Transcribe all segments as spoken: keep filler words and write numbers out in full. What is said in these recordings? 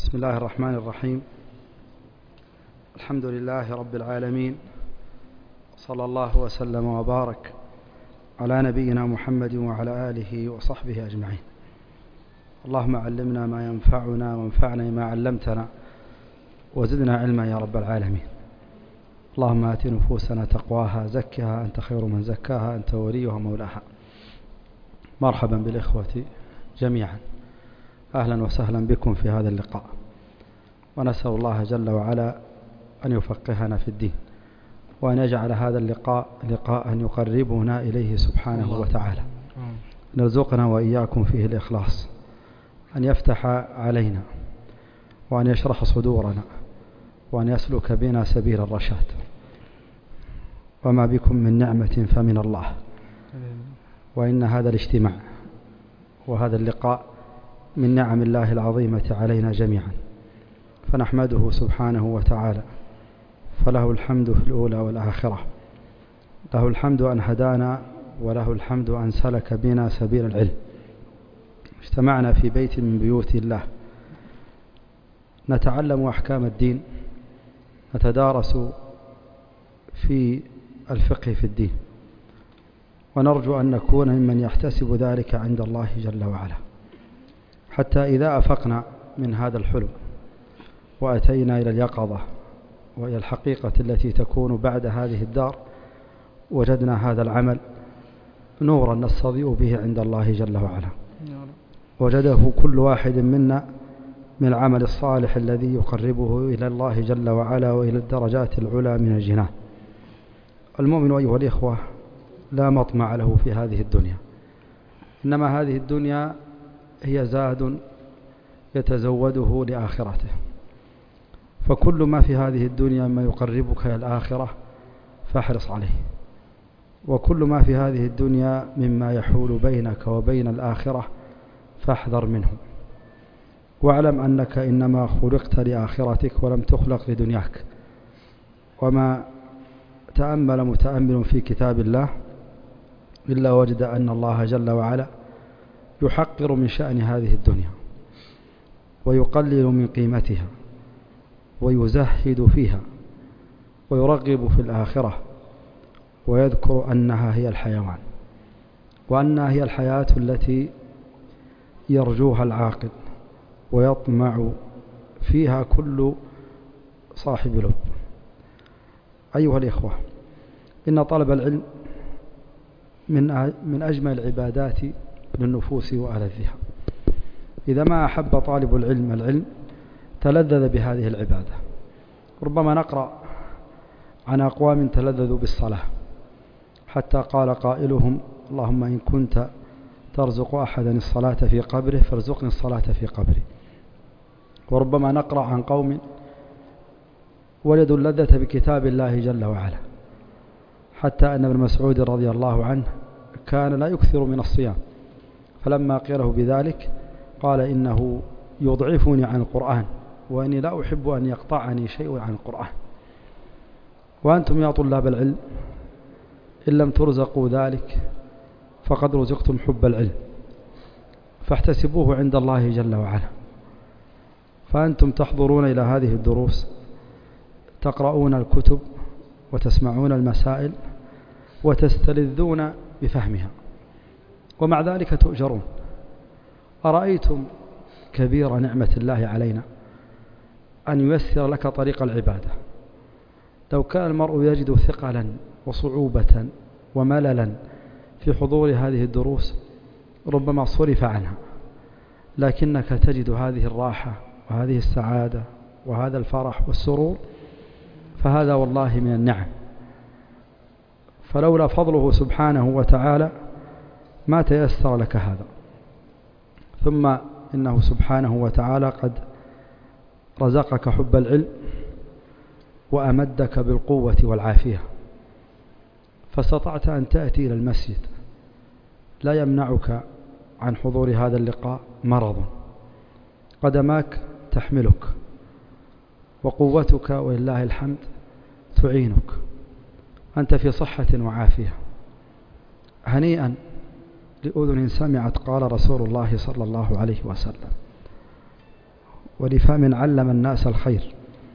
بسم الله الرحمن الرحيم. الحمد لله رب العالمين، صلى الله وسلم وبارك على نبينا محمد وعلى آله وصحبه أجمعين. اللهم علمنا ما ينفعنا وانفعنا ما علمتنا وزدنا علما يا رب العالمين. اللهم آت نفوسنا تقواها، زكها أنت خير من زكاها، أنت وليها مولاها. مرحبا بالإخوة جميعا، أهلا وسهلا بكم في هذا اللقاء، ونسأل الله جل وعلا أن يفقهنا في الدين، وأن يجعل هذا اللقاء لقاء يقربنا إليه سبحانه وتعالى. نرزقنا وإياكم فيه الإخلاص، أن يفتح علينا وأن يشرح صدورنا وأن يسلك بنا سبيل الرشاد. وما بكم من نعمة فمن الله، وإن هذا الاجتماع وهذا اللقاء من نعم الله العظيمة علينا جميعا، فنحمده سبحانه وتعالى، فله الحمد في الأولى والآخرة. له الحمد أن هدانا، وله الحمد أن سلك بنا سبيل العلم. اجتمعنا في بيت من بيوت الله نتعلم أحكام الدين، نتدارس في الفقه في الدين، ونرجو أن نكون ممن يحتسب ذلك عند الله جل وعلا، حتى إذا أفقنا من هذا الحلم وأتينا إلى اليقظة وإلى الحقيقة التي تكون بعد هذه الدار، وجدنا هذا العمل نورا نستضيء به عند الله جل وعلا. وجده كل واحد منا من العمل الصالح الذي يقربه إلى الله جل وعلا وإلى الدرجات العلى من الجنان. المؤمن أيها الإخوة لا مطمع له في هذه الدنيا، إنما هذه الدنيا هي زاد يتزوده لآخرته، فكل ما في هذه الدنيا ما يقربك إلى الآخرة فاحرص عليه، وكل ما في هذه الدنيا مما يحول بينك وبين الآخرة فاحذر منه. واعلم أنك إنما خلقت لآخرتك ولم تخلق لدنياك. وما تأمل متأمل في كتاب الله إلا وجد أن الله جل وعلا يحقر من شأن هذه الدنيا، ويقلل من قيمتها، ويزهد فيها، ويرغب في الآخرة، ويذكر أنها هي الحيوان، وأنها هي الحياة التي يرجوها العاقل ويطمع فيها كل صاحب لب. أيها الإخوة، إن طلب العلم من من أجمل العبادات للنفوس وألذها. إذا ما أحب طالب العلم العلم تلذذ بهذه العبادة. ربما نقرأ عن أقوام تلذذوا بالصلاة حتى قال قائلهم: اللهم إن كنت ترزق أحدا الصلاة في قبره فارزقني الصلاة في قبري. وربما نقرأ عن قوم وجدوا اللذة بكتاب الله جل وعلا، حتى أن ابن مسعود رضي الله عنه كان لا يكثر من الصيام، فلما قيله بذلك قال: إنه يضعفني عن القرآن، وإني لا أحب أن يقطعني شيء عن القرآن. وأنتم يا طلاب العلم إن لم ترزقوا ذلك فقد رزقتم حب العلم، فاحتسبوه عند الله جل وعلا. فأنتم تحضرون إلى هذه الدروس، تقرؤون الكتب وتسمعون المسائل وتستلذون بفهمها، ومع ذلك تؤجرون. أرأيتم كبير نعمة الله علينا أن ييسر لك طريق العبادة؟ لو كان المرء يجد ثقلا وصعوبة ومللا في حضور هذه الدروس ربما صرف عنها، لكنك تجد هذه الراحة وهذه السعادة وهذا الفرح والسرور، فهذا والله من النعم. فلولا فضله سبحانه وتعالى ما تيسر لك هذا. ثم إنه سبحانه وتعالى قد رزقك حب العلم وأمدك بالقوة والعافية، فاستطعت أن تأتي إلى المسجد. لا يمنعك عن حضور هذا اللقاء مرض، قدماك تحملك، وقوتك ولله الحمد تعينك، أنت في صحة وعافية. هنيئا لأذن سمعت قال رسول الله صلى الله عليه وسلم: ولفم علم الناس الخير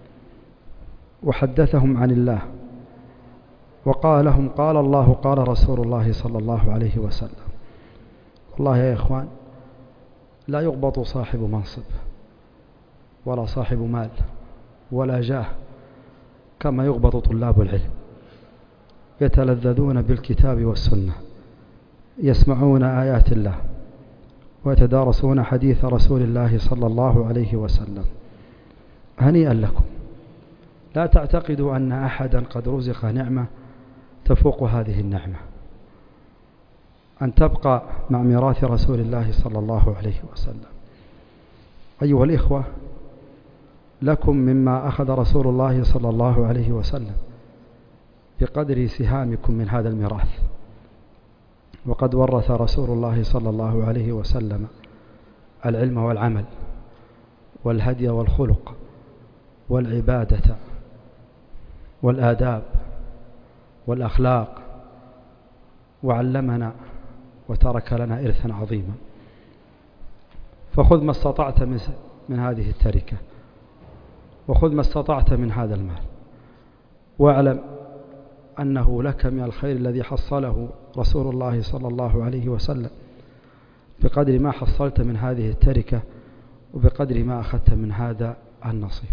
وحدثهم عن الله وقال لهم قال الله قال رسول الله صلى الله عليه وسلم. والله يا إخوان لا يغبط صاحب منصب ولا صاحب مال ولا جاه كما يغبط طلاب العلم، يتلذذون بالكتاب والسنة، يسمعون آيات الله ويتدارسون حديث رسول الله صلى الله عليه وسلم. هنيئا لكم، لا تعتقدوا أن أحدا قد رزق نعمة تفوق هذه النعمة، أن تبقى مع ميراث رسول الله صلى الله عليه وسلم. أيها الإخوة، لكم مما أخذ رسول الله صلى الله عليه وسلم بقدر سهامكم من هذا الميراث. وقد ورث رسول الله صلى الله عليه وسلم العلم والعمل والهدي والخلق والعبادة والآداب والأخلاق، وعلمنا وترك لنا إرثا عظيما. فخذ ما استطعت من هذه التركة، وخذ ما استطعت من هذا المال، واعلم أنه لك من الخير الذي حصله رسول الله صلى الله عليه وسلم بقدر ما حصلت من هذه التركة وبقدر ما أخذت من هذا النصيب.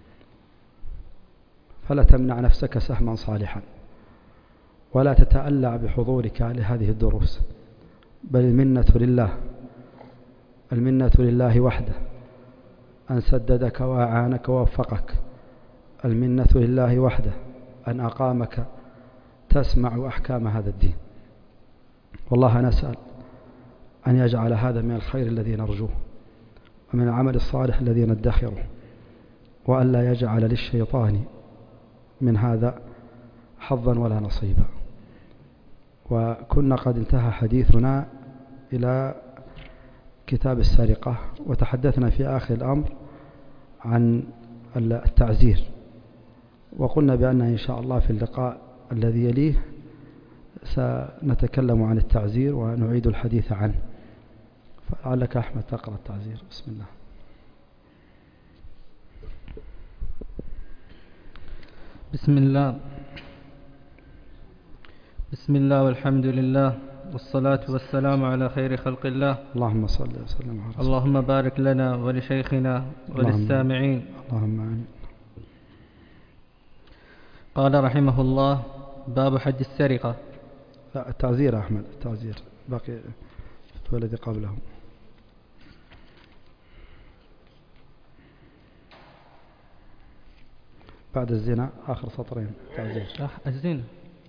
فلا تمنع نفسك سهما صالحا، ولا تتألع بحضورك لهذه الدروس، بل المنة لله، المنة لله وحده أن سددك وأعانك ووفقك، المنة لله وحده أن أقامك تسمع أحكام هذا الدين. والله نسأل أن يجعل هذا من الخير الذي نرجوه ومن العمل الصالح الذي ندخره، وأن لا يجعل للشيطان من هذا حظا ولا نصيبا. وكنا قد انتهى حديثنا إلى كتاب السرقة، وتحدثنا في آخر الأمر عن التعزير، وقلنا بأن إن شاء الله في اللقاء الذي يليه سنتكلم عن التعزير ونعيد الحديث عنه. فلعلك أحمد تقرأ التعزير. بسم الله. بسم الله بسم الله والحمد لله والصلاة والسلام على خير خلق الله. اللهم صل وسلم على رسول الله. اللهم بارك لنا ولشيخنا وللسامعين. اللهم آمين. قال رحمه الله: باب حد السرقة. لا، التعزير أحمد، التعزير باقي الذي قبله. بعد الزنا آخر سطرين تعزير. الزنا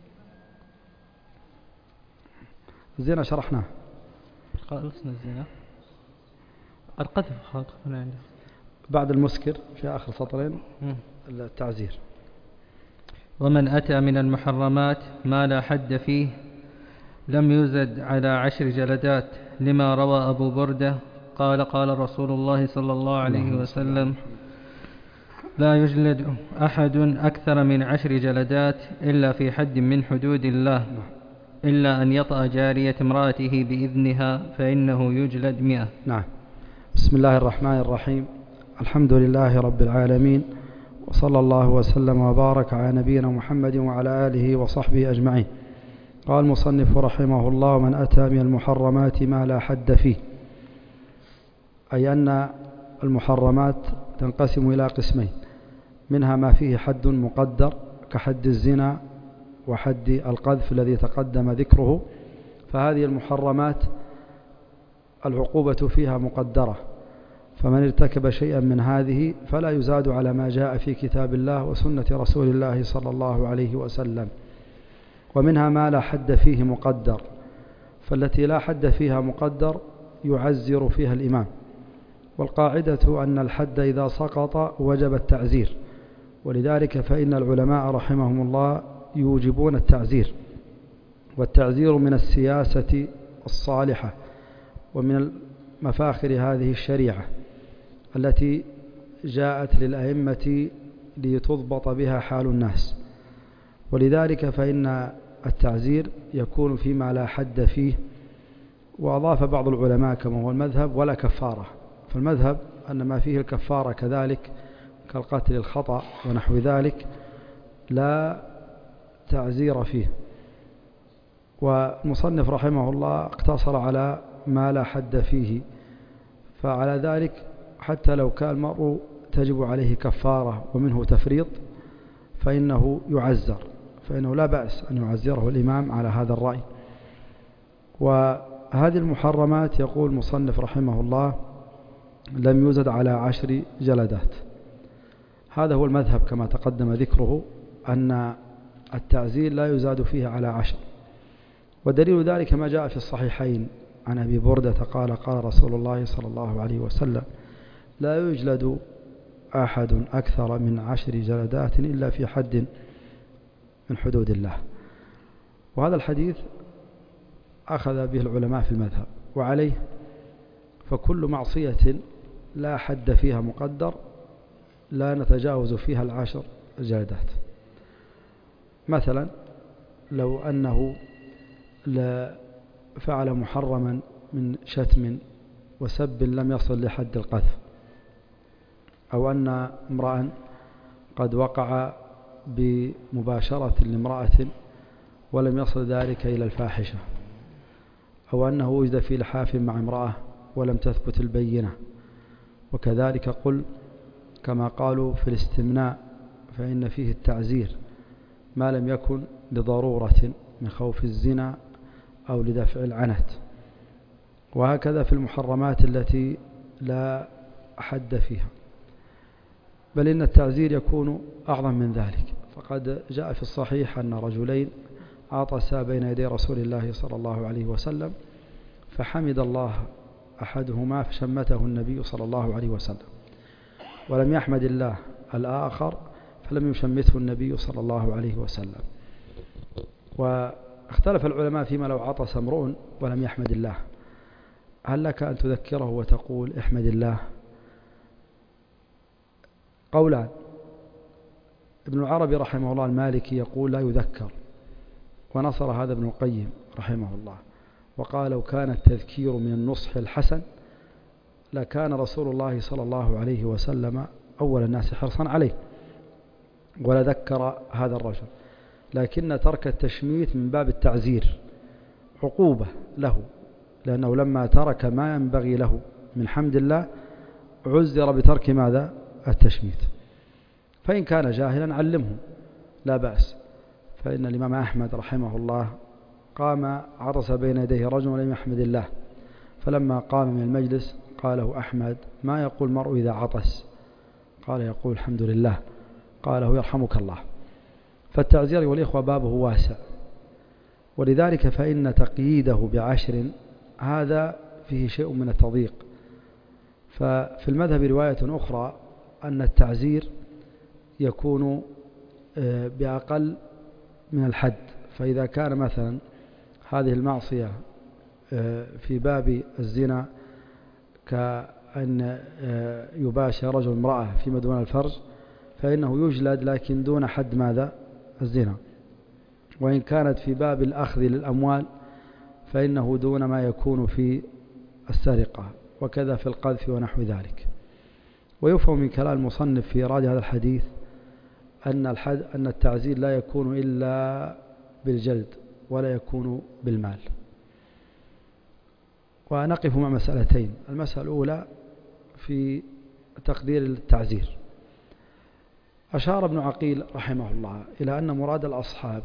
الزنا شرحناه. خلصنا الزنا. القذف خاطف من عنده. بعد المسكر في آخر سطرين التعزير. ومن أتى من المحرمات ما لا حد فيه لم يزد على عشر جلدات، لما روى أبو بردة قال قال رسول الله صلى الله عليه وسلم: لا يجلد أحد أكثر من عشر جلدات إلا في حد من حدود الله، إلا أن يطأ جارية امرأته بإذنها فإنه يجلد مئة. نعم. بسم الله الرحمن الرحيم. الحمد لله رب العالمين، وصلى الله وسلم وبارك على نبينا محمد وعلى آله وصحبه أجمعين. قال المصنف رحمه الله: من أتى من المحرمات ما لا حد فيه، أي أن المحرمات تنقسم إلى قسمين، منها ما فيه حد مقدر كحد الزنا وحد القذف الذي تقدم ذكره، فهذه المحرمات العقوبة فيها مقدرة، فمن ارتكب شيئا من هذه فلا يزاد على ما جاء في كتاب الله وسنة رسول الله صلى الله عليه وسلم. ومنها ما لا حد فيه مقدر، فالتي لا حد فيها مقدر يعزر فيها الإمام، والقاعدة أن الحد إذا سقط وجب التعزير، ولذلك فإن العلماء رحمهم الله يوجبون التعزير، والتعزير من السياسة الصالحة ومن مفاخر هذه الشريعة التي جاءت للأئمة لتضبط بها حال الناس، ولذلك فإن التعزير يكون فيما لا حد فيه. وأضاف بعض العلماء كما هو المذهب: ولا كفارة، فالمذهب أن ما فيه الكفارة كذلك كالقتل الخطأ ونحو ذلك لا تعزير فيه. والمصنف رحمه الله اقتصر على ما لا حد فيه، فعلى ذلك حتى لو كان المرء تجب عليه كفارة ومنه تفريط فإنه يعزر، فإنه لا بأس أن يعزره الإمام على هذا الرأي. وهذه المحرمات يقول المصنف رحمه الله لم يزد على عشر جلدات. هذا هو المذهب كما تقدم ذكره، أن التعزير لا يزاد فيه على عشر. ودليل ذلك ما جاء في الصحيحين عن أبي بردة قال قال رسول الله صلى الله عليه وسلم لا يجلد أحد أكثر من عشر جلدات إلا في حد من حدود الله. وهذا الحديث أخذ به العلماء في المذهب، وعليه فكل معصية لا حد فيها مقدر لا نتجاوز فيها العشر جلدات. مثلا لو أنه فعل محرما من شتم وسب لم يصل لحد القذف، أو أن امرأ قد وقع بمباشرة لامرأة ولم يصل ذلك إلى الفاحشة، أو أنه وجد في لحاف مع امرأة ولم تثبت البينة. وكذلك قل كما قالوا في الاستمناء فإن فيه التعزير ما لم يكن لضرورة من خوف الزنا أو لدفع العنت. وهكذا في المحرمات التي لا حد فيها، بل إن التعزير يكون أعظم من ذلك. فقد جاء في الصحيح أن رجلين عطسا بين يدي رسول الله صلى الله عليه وسلم فحمد الله أحدهما فشمته النبي صلى الله عليه وسلم، ولم يحمد الله الآخر فلم يشمته النبي صلى الله عليه وسلم. واختلف العلماء فيما لو عطس امرؤ ولم يحمد الله، هل لك أن تذكره وتقول احمد الله؟ قولان. ابن العربي رحمه الله المالكي يقول لا يذكر، ونصر هذا ابن القيم رحمه الله، وقال لو كان التذكير من النصح الحسن لكان رسول الله صلى الله عليه وسلم أول الناس حرصا عليه ولذكر هذا الرجل، لكن ترك التشميت من باب التعزير عقوبة له، لأنه لما ترك ما ينبغي له من حمد الله عزر بترك ماذا؟ التشميت. فإن كان جاهلا علمه لا بأس. فإن الإمام أحمد رحمه الله قام عطس بين يديه رجل ولم يحمد الله، فلما قام من المجلس قاله أحمد ما يقول المرء إذا عطس؟ قال يقول الحمد لله. قاله يرحمك الله. فالتعزير والإخوة بابه واسع، ولذلك فإن تقييده بعشر هذا فيه شيء من التضييق. ففي المذهب رواية أخرى أن التعزير يكون بأقل من الحد. فإذا كان مثلا هذه المعصية في باب الزنا كأن يباشر رجل امرأة فيما دون الفرج فإنه يجلد لكن دون حد ماذا؟ الزنا. وإن كانت في باب الأخذ للأموال فإنه دون ما يكون في السرقة، وكذا في القذف ونحو ذلك. ويفهم من كلام المصنف في إيراد هذا الحديث أن الحد أن التعزير لا يكون إلا بالجلد ولا يكون بالمال. ونقف مع مسألتين. المسألة الأولى في تقدير التعزير. أشار ابن عقيل رحمه الله إلى أن مراد الأصحاب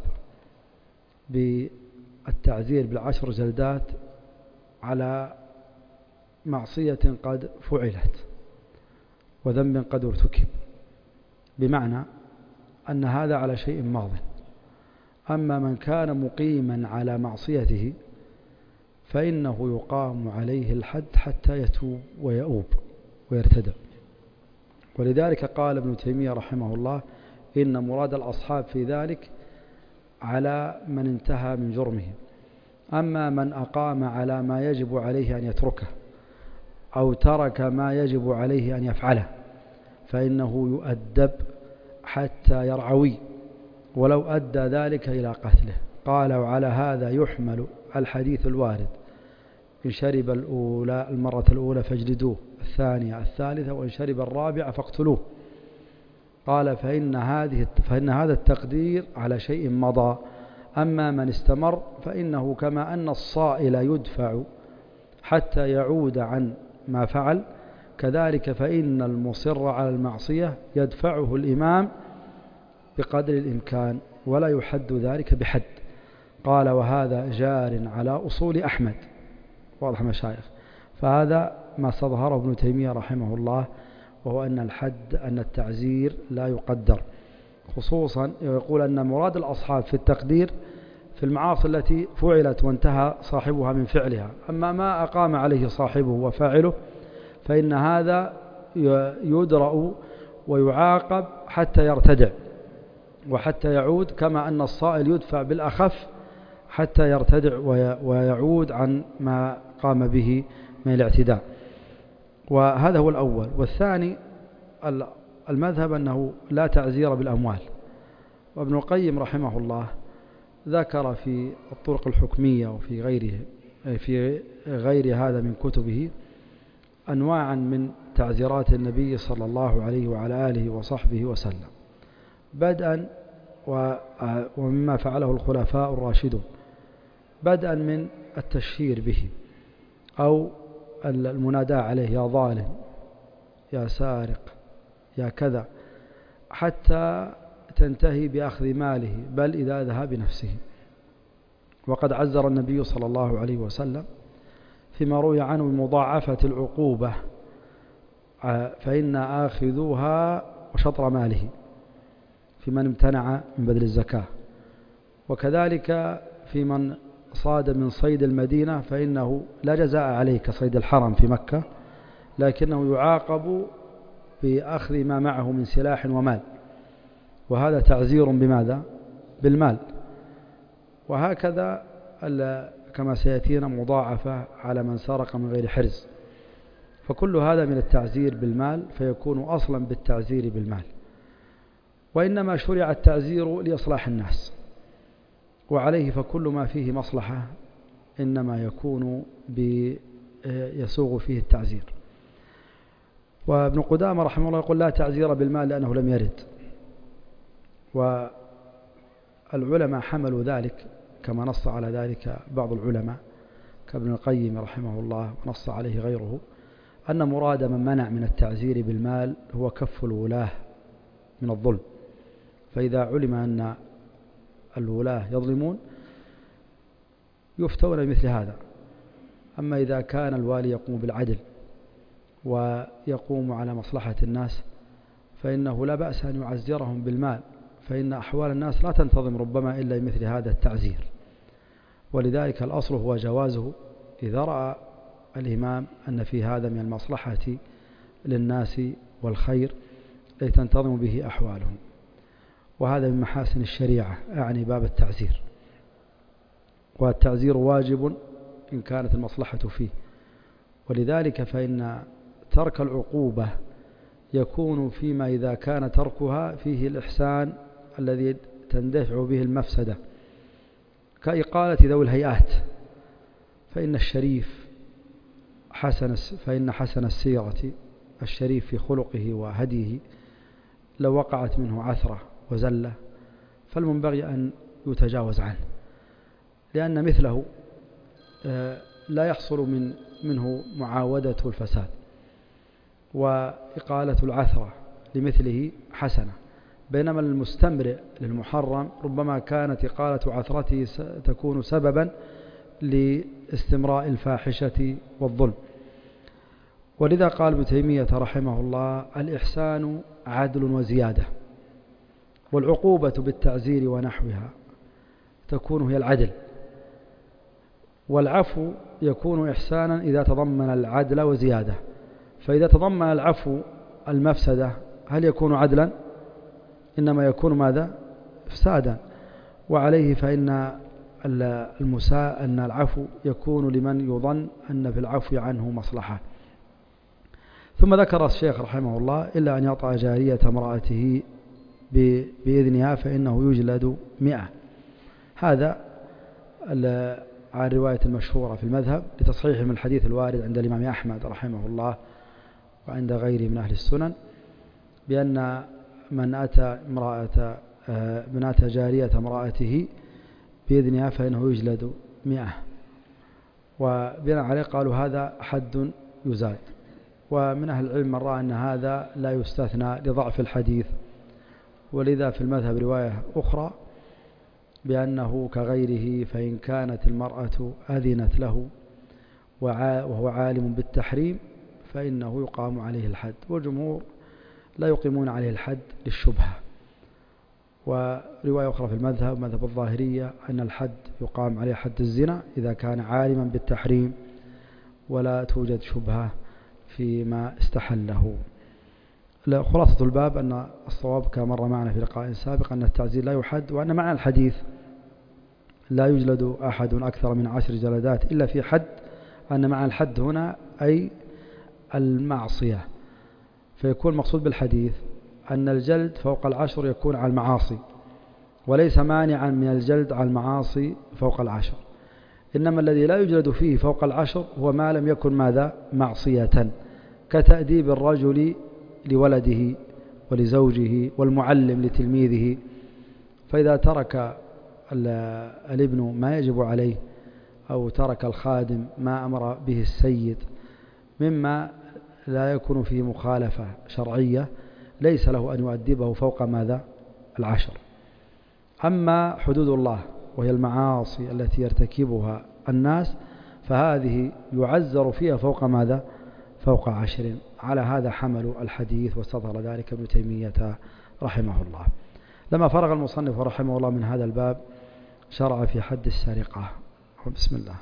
بالتعزير بالعشر جلدات على معصية قد فعلت وذنب قد ارتكب، بمعنى أن هذا على شيء ماض. أما من كان مقيما على معصيته فإنه يقام عليه الحد حتى يتوب ويؤوب ويرتدع. ولذلك قال ابن تيمية رحمه الله إن مراد الأصحاب في ذلك على من انتهى من جرمه. أما من أقام على ما يجب عليه أن يتركه أو ترك ما يجب عليه أن يفعله فإنه يؤدب حتى يرعوي ولو أدى ذلك إلى قتله. قال وعلى هذا يحمل الحديث الوارد إن شرب الأولى المرة الأولى فاجلدوه، الثانية الثالثة، وإن شرب الرابعة فاقتلوه. قال فإن, هذه فإن هذا التقدير على شيء مضى، أما من استمر فإنه كما أن الصائل يدفع حتى يعود عن ما فعل، كذلك فإن المصر على المعصية يدفعه الإمام بقدر الإمكان ولا يحد ذلك بحد. قال وهذا جار على أصول أحمد. واضح مشايخ؟ فهذا ما استظهره ابن تيمية رحمه الله، وهو أن الحد أن التعزير لا يقدر، خصوصا يقول أن مراد الأصحاب في التقدير في المعاصي التي فعلت وانتهى صاحبها من فعلها، أما ما أقام عليه صاحبه وفاعله فإن هذا يدرأ ويعاقب حتى يرتدع وحتى يعود، كما أن الصائل يدفع بالأخف حتى يرتدع ويعود عن ما قام به من الاعتداء. وهذا هو الأول. والثاني المذهب أنه لا تعزير بالأموال. وابن القيم رحمه الله ذكر في الطرق الحكمية وفي غيره في غير هذا من كتبه أنواعا من تعزيرات النبي صلى الله عليه وعلى آله وصحبه وسلم، بدءا ومما فعله الخلفاء الراشدون، بدءا من التشهير به أو المناداة عليه يا ظالم يا سارق يا كذا، حتى تنتهي بأخذ ماله بل إذا ذهب بنفسه. وقد عزر النبي صلى الله عليه وسلم فيما روي عنه بمضاعفة العقوبة، فإن آخذوها وشطر ماله في من امتنع من بذل الزكاة، وكذلك في من صاد من صيد المدينة فإنه لا جزاء عليه كصيد الحرم في مكة، لكنه يعاقب بأخذ ما معه من سلاح ومال، وهذا تعزير بماذا؟ بالمال. وهكذا كما سيأتينا مضاعفة على من سرق من غير حرز. فكل هذا من التعزير بالمال، فيكون أصلا بالتعزير بالمال. وإنما شرع التعزير لإصلاح الناس، وعليه فكل ما فيه مصلحة إنما يكون يسوغ فيه التعزير. وابن قدامة رحمه الله يقول لا تعزير بالمال لأنه لم يرد، والعلماء حملوا ذلك كما نص على ذلك بعض العلماء كابن القيم رحمه الله ونص عليه غيره، أن مراد من منع من التعزير بالمال هو كف الولاة من الظلم. فإذا علم أن الولاة يظلمون يفتون بمثل هذا. أما إذا كان الوالي يقوم بالعدل ويقوم على مصلحة الناس فإنه لا بأس أن يعزرهم بالمال، فإن أحوال الناس لا تنتظم ربما إلا بمثل هذا التعزير. ولذلك الأصل هو جوازه إذا رأى الإمام أن في هذا من المصلحة للناس والخير الذي تنتظم به أحوالهم. وهذا من محاسن الشريعة، أعني باب التعزير. والتعزير واجب إن كانت المصلحة فيه، ولذلك فإن ترك العقوبة يكون فيما إذا كان تركها فيه الإحسان الذي تندفع به المفسدة، كإقالة ذوي الهيئات. فإن الشريف حسن فإن حسن السيرة الشريف في خلقه وهديه لو وقعت منه عثرة وزلة فالمنبغي أن يتجاوز عنه، لأن مثله لا يحصل من منه معاودة الفساد، وإقالة العثرة لمثله حسنة، بينما المستمرئ للمحرم ربما كانت إقالة عثرته تكون سببا لاستمراء الفاحشة والظلم. ولذا قال ابن تيمية رحمه الله الإحسان عدل وزيادة، والعقوبة بالتعزير ونحوها تكون هي العدل، والعفو يكون إحسانا إذا تضمن العدل وزيادة. فإذا تضمن العفو المفسدة هل يكون عدلا؟ إنما يكون ماذا؟ إفسادا. وعليه فإن المساء أن العفو يكون لمن يظن أن في العفو عنه مصلحة. ثم ذكر الشيخ رحمه الله إلا أن يطع جارية امرأته بإذنها فإنه يجلد مئة. هذا على الرواية المشهورة في المذهب لتصحيح من الحديث الوارد عند الإمام أحمد رحمه الله وعند غيره من أهل السنن بأن من أتى امرأة من أتى جارية امرأته بإذنها فإنه يجلد مئة، وبناء عليه قالوا هذا حد يزاد. ومن أهل العلم من رأى أن هذا لا يستثنى لضعف الحديث، ولذا في المذهب رواية أخرى بأنه كغيره، فإن كانت المرأة أذنت له وهو عالم بالتحريم فإنه يقام عليه الحد، والجمهور لا يقيمون عليه الحد للشبهة. ورواية أخرى في المذهب مذهب الظاهرية أن الحد يقام عليه حد الزنا إذا كان عالما بالتحريم ولا توجد شبهة فيما استحله. خلاصة الباب أن الصواب كما مر معنا في لقاء سابق أن التعزير لا يحد، وأن معنى الحديث لا يجلد أحد أكثر من عشر جلدات إلا في حد، أن معنى الحد هنا أي المعصية، فيكون المقصود بالحديث أن الجلد فوق العشر يكون على المعاصي، وليس مانعا من الجلد على المعاصي فوق العشر، إنما الذي لا يجلد فيه فوق العشر هو ما لم يكن ماذا معصية، كتأديب الرجل لولده ولزوجه والمعلم لتلميذه. فإذا ترك الابن ما يجب عليه أو ترك الخادم ما أمر به السيد مما لا يكون فيه مخالفة شرعية ليس له أن يؤدبه فوق ماذا العشر. أما حدود الله وهي المعاصي التي يرتكبها الناس فهذه يعزر فيها فوق ماذا فوق عشر. على هذا حمل الحديث واستظهر ذلك ابن تيمية رحمه الله. لما فرغ المصنف رحمه الله من هذا الباب شرع في حد السرقة. بسم الله.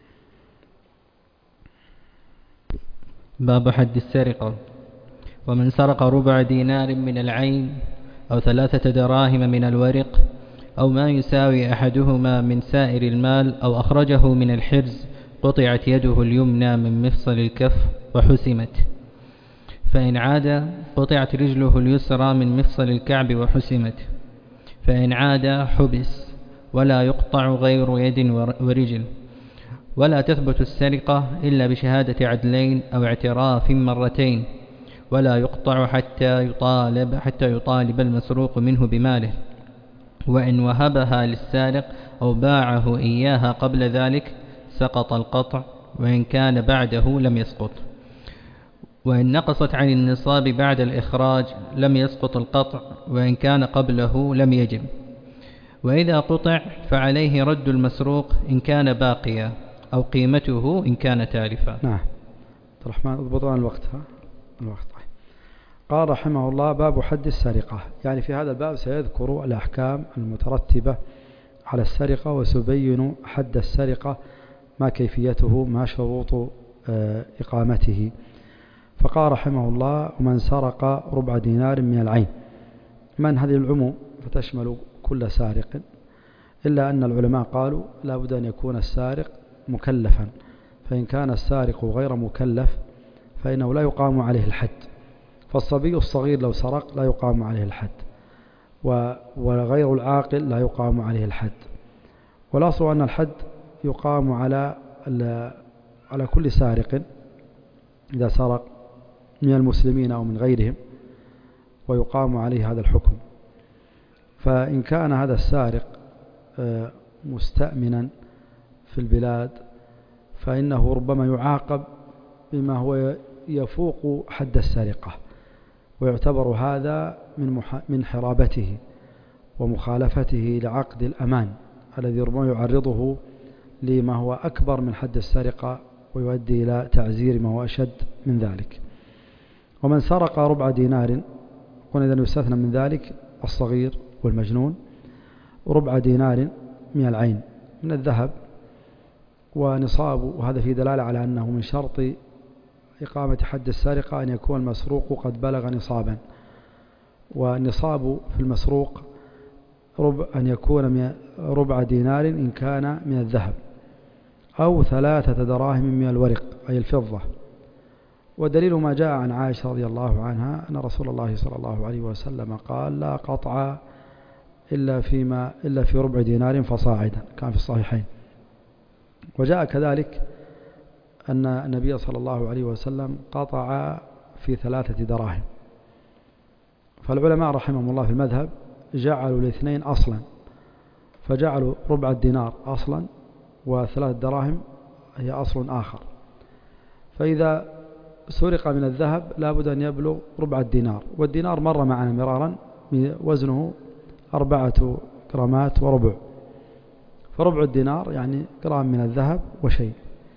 باب حد السرقة. ومن سرق ربع دينار من العين أو ثلاثة دراهم من الورق أو ما يساوي أحدهما من سائر المال أو أخرجه من الحرز قطعت يده اليمنى من مفصل الكف وحسمت، فإن عاد قطعت رجله اليسرى من مفصل الكعب وحسمت، فإن عاد حبس ولا يقطع غير يد ورجل. ولا تثبت السرقة إلا بشهادة عدلين أو اعتراف مرتين، ولا يقطع حتى يطالب حتى يطالب المسروق منه بماله، وإن وهبها للسارق أو باعه إياها قبل ذلك سقط القطع، وإن كان بعده لم يسقط. وإن نقصت عن النصاب بعد الإخراج لم يسقط القطع، وإن كان قبله لم يجب. وإذا قطع فعليه رد المسروق إن كان باقيا أو قيمته إن كان تالفا. نعم الرحمن اضبطنا الوقت. ها الوقت. قال رحمه الله باب حد السرقة، يعني في هذا الباب سيذكر الأحكام المترتبة على السرقة وسيبين حد السرقة، ما كيفيته ما شروط إقامته. فقال رحمه الله ومن سرق ربع دينار من العين. من هذه العموم فتشمل كل سارق، إلا أن العلماء قالوا لا بد أن يكون السارق مكلفا، فإن كان السارق غير مكلف فإنه لا يقام عليه الحد. فالصبي الصغير لو سرق لا يقام عليه الحد، وغير العاقل لا يقام عليه الحد. والأصل أن الحد يقام على على كل سارق إذا سرق من المسلمين أو من غيرهم، ويقام عليه هذا الحكم. فإن كان هذا السارق مستأمنا في البلاد فإنه ربما يعاقب بما هو يفوق حد السرقة، ويعتبر هذا من من حرابته ومخالفته لعقد الأمان الذي ربما يعرضه لما هو أكبر من حد السرقة ويؤدي إلى تعزير ما هو أشد من ذلك. ومن سرق ربع دينار قلنا إذا يستثنى من ذلك الصغير والمجنون، ربع دينار من العين من الذهب ونصابه، وهذا في دلالة على أنه من شرط إقامة حد السرقة أن يكون المسروق قد بلغ نصابا، والنصاب في المسروق ربع أن يكون ربع دينار إن كان من الذهب، أو ثلاثة دراهم من الورق أي الفضة. ودليل ما جاء عن عائشة رضي الله عنها أن رسول الله صلى الله عليه وسلم قال لا قطع إلا فيما إلا في ربع دينار فصاعدا، كان في الصحيحين. وجاء كذلك أن النبي صلى الله عليه وسلم قطع في ثلاثة دراهم، فالعلماء رحمهم الله في المذهب جعلوا الاثنين أصلا، فجعلوا ربع الدينار أصلا وثلاث دراهم هي أصل آخر. فإذا سرق من الذهب لابد أن يبلغ ربع الدينار، والدينار مر معنا مرارا وزنه أربعة جرامات وربع، فربع الدينار يعني جرام من الذهب وشيء،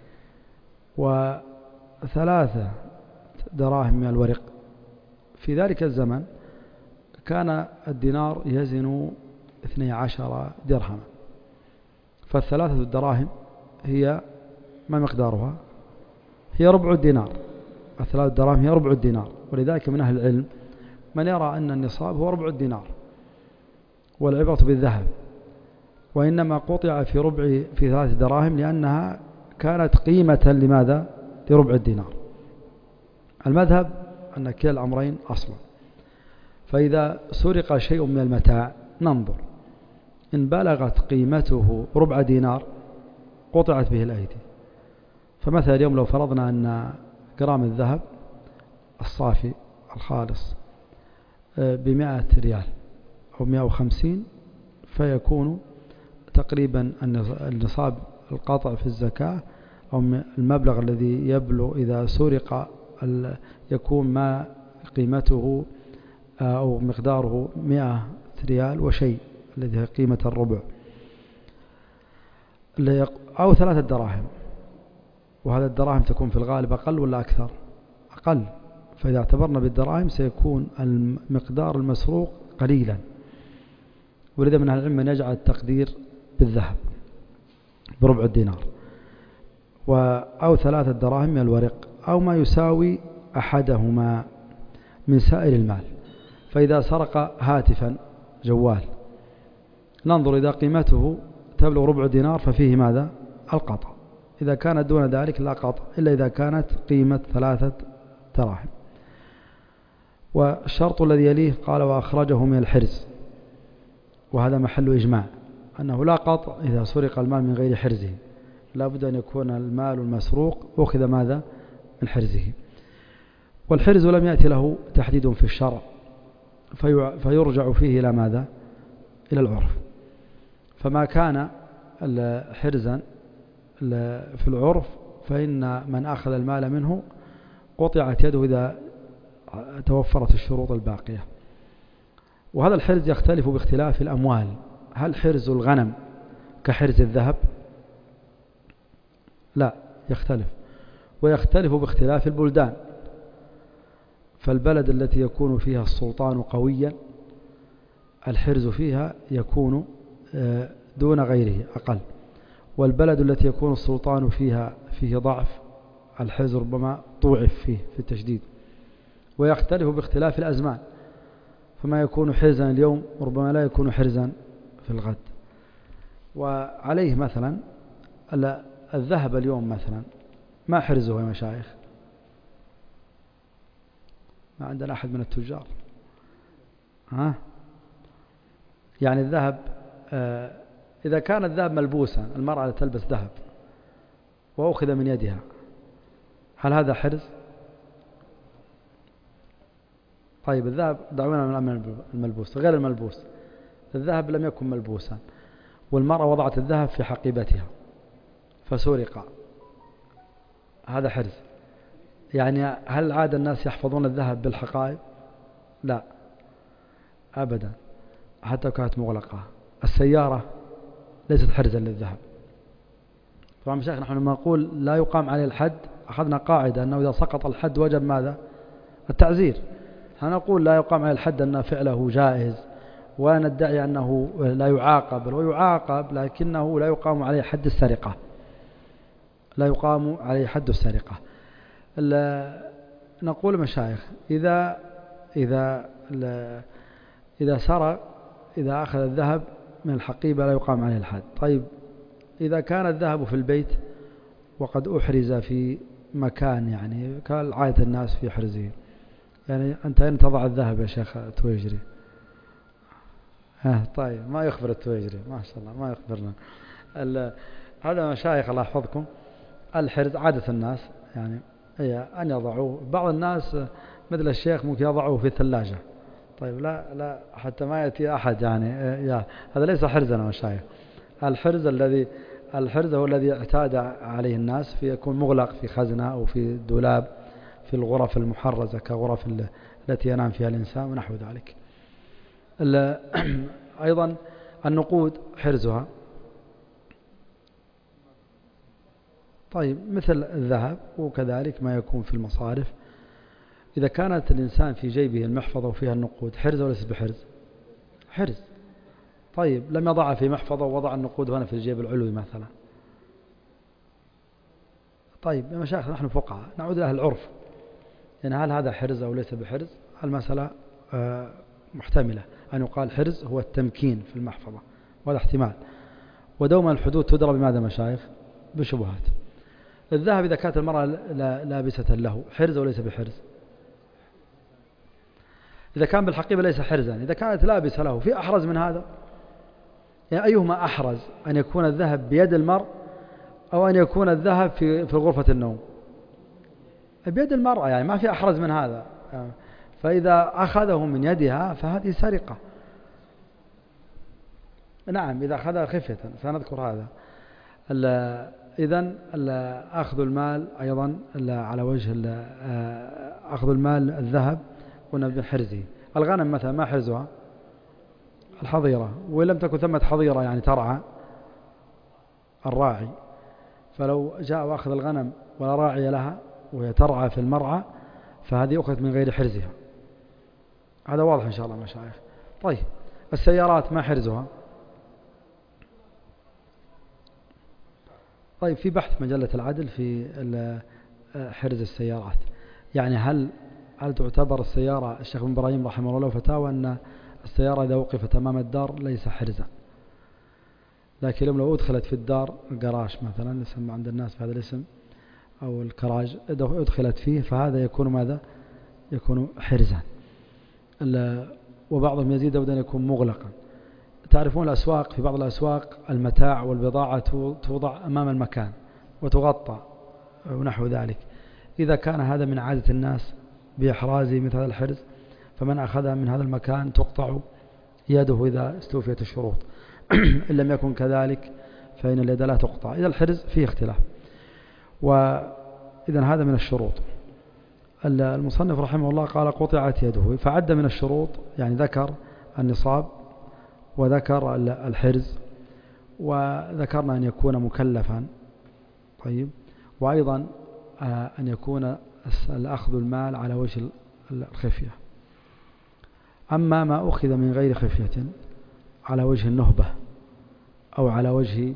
وثلاثة دراهم من الورق. في ذلك الزمن كان الدينار يزن اثني عشر درهما، فالثلاثة الدراهم هي ما مقدارها؟ هي ربع الدينار. الثلاث دراهم هي ربع الدينار، ولذلك من أهل العلم من يرى أن النصاب هو ربع الدينار والعبرة بالذهب، وإنما قطع في ربع في ثلاث دراهم لأنها كانت قيمة لماذا؟ لربع الدينار. المذهب أن كلا الأمرين أصلا، فإذا سرق شيء من المتاع ننظر إن بلغت قيمته ربع دينار قطعت به الأيدي. فمثلا اليوم لو فرضنا أن جرام الذهب الصافي الخالص بمئة ريال أو مئة وخمسين، فيكون تقريبا النصاب القاطع في الزكاة أو المبلغ الذي يبلغ إذا سرق يكون ما قيمته أو مقداره مئة ريال وشيء الذي هي قيمة الربع، أو ثلاثة دراهم، وهذا الدراهم تكون في الغالب أقل ولا أكثر؟ أقل. فإذا اعتبرنا بالدراهم سيكون المقدار المسروق قليلا، ولذا من العلم من يجعل التقدير بالذهب بربع الدينار، أو ثلاثة دراهم من الورق، أو ما يساوي أحدهما من سائر المال. فإذا سرق هاتفا جوال ننظر إذا قيمته تبلغ ربع دينار ففيه ماذا؟ القطع. إذا كانت دون ذلك لا قطع إلا إذا كانت قيمة ثلاثة دراهم. والشرط الذي يليه قال وأخرجه من الحرز، وهذا محل إجماع أنه لا قطع إذا سرق المال من غير حرزه، لا بد أن يكون المال المسروق أخذ ماذا؟ من حرزه. والحرز لم يأتي له تحديد في الشرع، فيرجع فيه إلى ماذا؟ إلى العرف. فما كان حرزا في العرف فإن من أخذ المال منه قطعت يده إذا توفرت الشروط الباقية. وهذا الحرز يختلف باختلاف الأموال. هل حرز الغنم كحرز الذهب؟ لا، يختلف، ويختلف باختلاف البلدان. فالبلد التي يكون فيها السلطان قويا الحرز فيها يكون دون غيره أقل، والبلد التي يكون السلطان فيها فيه ضعف الحرز ربما ضعف فيه في التشديد. ويختلف باختلاف الأزمان، فما يكون حرزا اليوم ربما لا يكون حرزا في الغد. وعليه مثلا الذهب اليوم مثلا ما حرزه يا مشايخ؟ ما عندنا أحد من التجار. ها؟ يعني الذهب آه إذا كان الذهب ملبوسا، المرأة تلبس ذهب وأخذ من يدها، هل هذا حرز؟ طيب الذهب دعونا من الملبوس غير الملبوس. الذهب لم يكن ملبوسا والمرأة وضعت الذهب في حقيبتها فسرق، هذا حرز. يعني هل عاد الناس يحفظون الذهب بالحقائب؟ لا أبدا، حتى كانت مغلقة. السيارة ليست حرزا للذهب. طبعا مشايخ نحن لما نقول لا يقام عليه الحد أخذنا قاعدة أنه إذا سقط الحد وجب ماذا؟ التعزير. هنقول لا يقام عليه الحد أن فعله جائز، وندعي أنه لا يعاقب، ويعاقب لكنه لا يقام عليه حد السرقة، لا يقام عليه حد السرقة. نقول مشايخ إذا إذا إذا سرق إذا أخذ الذهب من الحقيبة لا يقام عليه الحد. طيب إذا كان الذهب في البيت وقد أحرز في مكان يعني كالعادة الناس في حرزه، يعني أنت أين تضع الذهب يا شيخ تويجري؟ ها طيب ما يخبر التويجري ما شاء الله ما يخبرنا. هذا مشايخ الله يحفظكم الحرز عادة الناس يعني هي أن يضعوه، بعض الناس مثل الشيخ ممكن يضعوه في الثلاجة. طيب لا لا حتى ما يأتي أحد يعني يا هذا ليس حرزا مشايخ. الحرز الذي الحرز هو الذي اعتاد عليه الناس في يكون مغلق في خزنة أو في دولاب في الغرف المحرزة كغرف التي ينام فيها الإنسان ونحو ذلك. أيضا النقود حرزها طيب مثل الذهب، وكذلك ما يكون في المصارف. إذا كانت الإنسان في جيبه المحفظة وفيها النقود حرز وليس بحرز؟ حرز. طيب لم يضعها في محفظة ووضع النقود هنا في الجيب العلوي مثلا، طيب يا مشايخ نحن فقهاء نعود لأهل العرف، يعني هل هذا حرز أو ليس بحرز؟ المسألة محتملة أن يقال حرز هو التمكين في المحفظة، وهذا احتمال. ودوما الحدود تدرى بماذا مشايخ؟ بشبهات. الذهب إذا كانت المرأة لابسة له حرز وليس بحرز؟ إذا كان بالحقيبة ليس حرزا، إذا كانت لابسة له في أحرز من هذا؟ يعني أيهما أحرز، أن يكون الذهب بيد المرء أو أن يكون الذهب في في غرفة النوم؟ بيد المرأة، يعني ما في أحرز من هذا. فإذا أخذه من يدها فهذه سرقة. نعم إذا أخذها خفية سنذكر هذا. إذن أخذ المال أيضا على وجه أخذ المال الذهب قلنا بحرزه. الغنم مثلا ما حرزها؟ الحظيرة، ولم تكن ثمة حظيرة يعني ترعى الراعي، فلو جاء وأخذ الغنم ولا راعي لها وهي ترعى في المرعى فهذه أخذت من غير حرزها. هذا واضح إن شاء الله مشايخ. طيب السيارات ما حرزها؟ طيب في بحث مجلة العدل في حرز السيارات، يعني هل هل تعتبر السيارة، الشيخ بن إبراهيم رحمه الله له فتاوى أن السيارة إذا وقفت أمام الدار ليس حرزا، لكن لو أدخلت في الدار الجراج مثلا يسمى عند الناس بهذا الاسم أو الكراج، إذا أدخلت فيه فهذا يكون ماذا؟ يكون حرزا. وبعضهم يزيد أن يكون مغلقا. تعرفون الأسواق، في بعض الأسواق المتاع والبضاعة توضع أمام المكان وتغطى ونحو ذلك. إذا كان هذا من عادة الناس بإحراز مثل هذا الحرز فمن أخذها من هذا المكان تقطع يده إذا استوفيت الشروط. إن لم يكن كذلك فإن اليد لا تقطع. إذا الحرز فيه اختلاف، وإذا هذا من الشروط. المصنف رحمه الله قال قطعت يده، فعد من الشروط يعني ذكر النصاب وذكر الحرز وذكرنا أن يكون مكلفا. طيب وأيضا أن يكون الأخذ المال على وجه الخفية. أما ما أخذ من غير خفية على وجه النهبة أو على وجه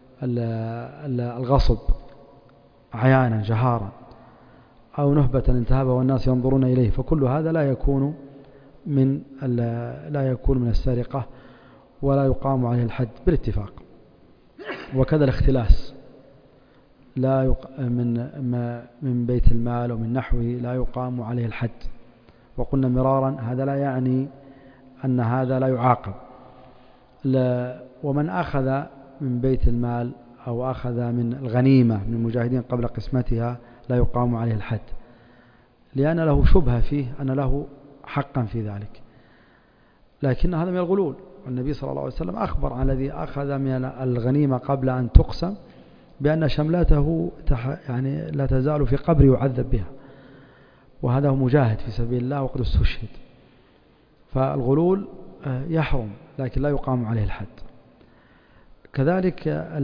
الغصب عيانا جهارا أو نهبة انتهبه والناس ينظرون إليه، فكل هذا لا يكون من لا يكون من السرقة ولا يقام عليه الحد بالاتفاق. وكذا الاختلاس لا يق... من ما من بيت المال ومن نحوه لا يقام عليه الحد. وقلنا مرارا هذا لا يعني أن هذا لا يعاقب. لا ومن أخذ من بيت المال أو أخذ من الغنيمة من المجاهدين قبل قسمتها لا يقام عليه الحد، لأن له شبهة فيه أن له حقا في ذلك، لكن هذا من الغلول. والنبي صلى الله عليه وسلم أخبر عن الذي أخذ من الغنيمة قبل أن تقسم بأن شملته يعني لا تزال في قبر يعذب بها، وهذا هو مجاهد في سبيل الله وقد استشهد. فالغلول يحرم لكن لا يقام عليه الحد. كذلك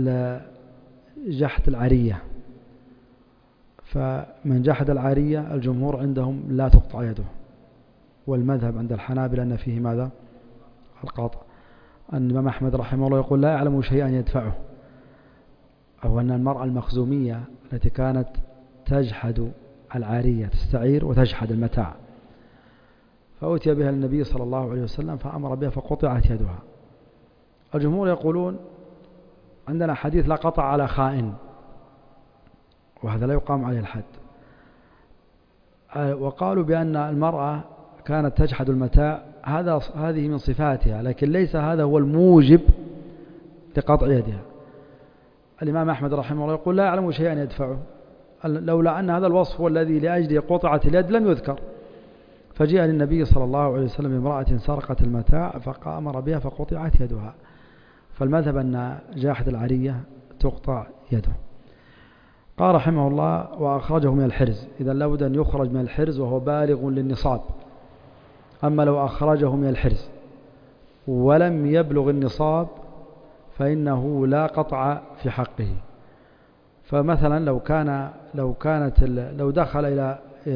جحد العارية، فمن جحد العارية الجمهور عندهم لا تقطع يده، والمذهب عند الحنابلة أن فيه ماذا؟ القطع. أن الإمام أحمد رحمه الله يقول لا يعلم شيئا يدفعه، أو أن المرأة المخزومية التي كانت تجحد العارية تستعير وتجحد المتاع فأتي بها النبي صلى الله عليه وسلم فأمر بها فقطعت يدها. الجمهور يقولون عندنا حديث لا قطع على خائن، وهذا لا يقام عليه الحد. وقالوا بأن المرأة كانت تجحد المتاع، هذا هذه من صفاتها، لكن ليس هذا هو الموجب لقطع يدها. الإمام أحمد رحمه الله يقول لا يعلم شيئا يدفعه، لولا أن هذا الوصف هو الذي لأجله قطعت اليد لم يذكر. فجاء للنبي صلى الله عليه وسلم امرأة سرقت المتاع فأمر بها فقطعت يدها. فالمذهب أن جاحد العرية تقطع يده. قال رحمه الله وأخرجه من الحرز، إذا لابد أن يخرج من الحرز وهو بالغ للنصاب. أما لو أخرجه من الحرز ولم يبلغ النصاب فإنه لا قطع في حقه. فمثلا لو كان لو كانت لو دخل إلى